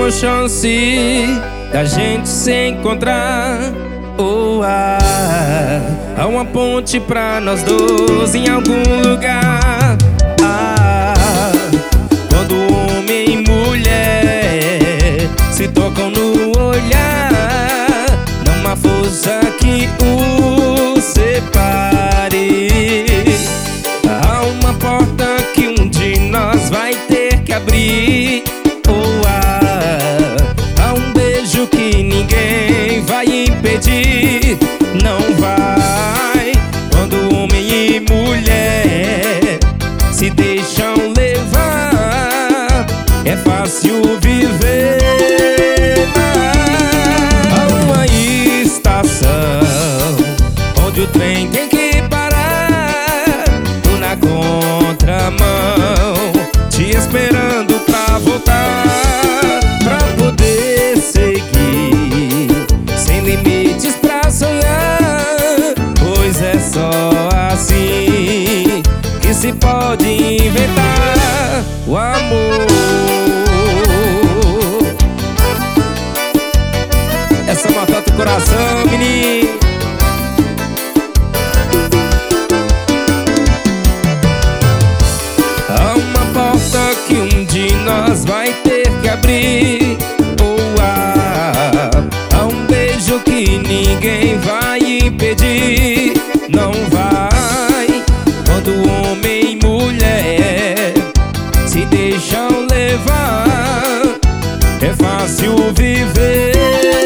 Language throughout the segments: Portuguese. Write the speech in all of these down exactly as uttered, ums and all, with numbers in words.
última chance da gente se encontrar. Oh, ah, há uma ponte pra nós dois em algum lugar. Ah, quando homem e mulher se tocam no olhar, não há força que os separe. Há uma porta que um de nós vai ter que abrir. Oh, ah, há um beijo que ninguém vai impedir. Não vai. Quando homem e mulher se deixam levar, é fácil viver. Há uma estação onde o trem tem que parar. Tô na contramão, te esperando pra voltar, pra poder seguir, sem limites pra sonhar. Pois é só assim que se pode inventar o amor. Essa matata do coração, menino. Há uma porta que um de nós vai ter que abrir. Oh, ah, há um beijo que ninguém vai impedir. Não vai. Quando homem e mulher se deixam levar, é fácil viver.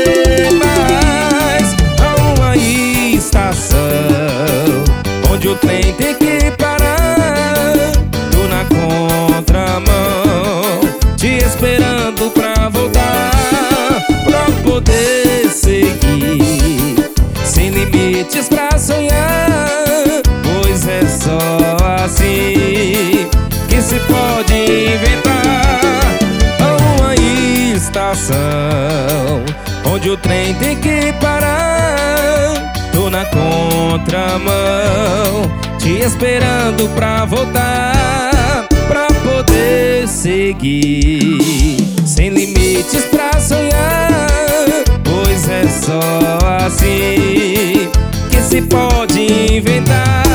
Mas há uma estação onde o trem tem que parar. Tô na contramão, te esperando pra voltar, pra poder seguir, sem limites pra sonhar. Pois é só assim que se pode inventar. Há uma estação onde o trem tem que parar. Tô na contramão, te esperando pra voltar, pra poder seguir, sem limites pra sonhar. Pois é só assim que se pode inventar